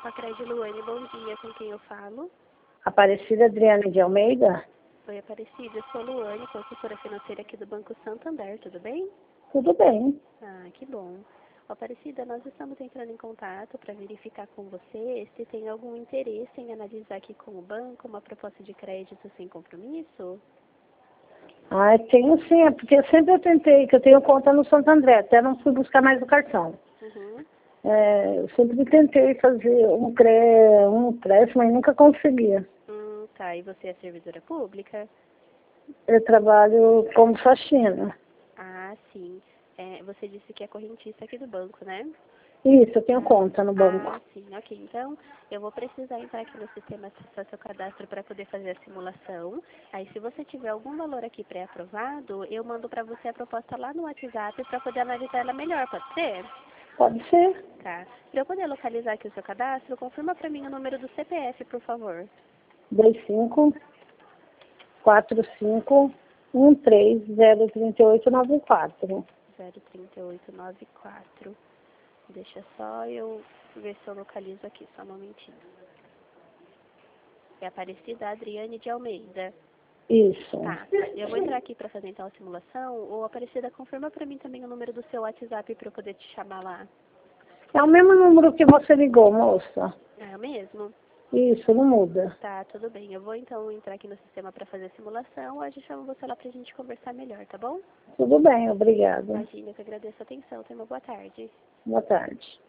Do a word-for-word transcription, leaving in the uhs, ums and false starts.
com a Cred Luane, bom dia, com quem eu falo? Aparecida Adriane de Almeida? Oi, Aparecida, eu sou Luane, consultora financeira aqui do Banco Santander, tudo bem? Tudo bem. Ah, que bom. Aparecida, nós estamos entrando em contato para verificar com você se tem algum interesse em analisar aqui com o banco uma proposta de crédito sem compromisso? Ah, tenho sim, é porque sempre eu tentei, que eu tenho conta no Santo André, até não fui buscar mais o cartão. Uhum. É, eu sempre tentei fazer um, cré, um empréstimo, mas nunca conseguia. Hum, tá, e você é servidora pública? Eu trabalho como faxina. Ah, sim. É, você disse que é correntista aqui do banco, né? Isso, eu tenho conta no banco. Ah, sim, ok. Então, eu vou precisar entrar aqui no sistema acessar seu cadastro para poder fazer a simulação. Aí, se você tiver algum valor aqui pré-aprovado, eu mando para você a proposta lá no WhatsApp para poder analisar ela melhor, pode ser? Pode ser. Tá. Para eu poder localizar aqui o seu cadastro, confirma para mim o número do C P F, por favor. dois cinco quatro cinco um três zero três oito nove quatro. zero três oito nove quatro. Deixa só eu ver se eu localizo aqui, só um momentinho. É Aparecida Adriane de Almeida. Isso. Tá, eu vou entrar aqui para fazer então a simulação. Ou Aparecida, confirma para mim também o número do seu WhatsApp para eu poder te chamar lá. É o mesmo número que você ligou, moça. É o mesmo? Isso, não muda. Tá, tudo bem. Eu vou então entrar aqui no sistema para fazer a simulação. Hoje eu chamo você lá pra gente conversar melhor, tá bom? Tudo bem, obrigada. Imagina, eu que agradeço a atenção. Tenha uma boa tarde. Boa tarde.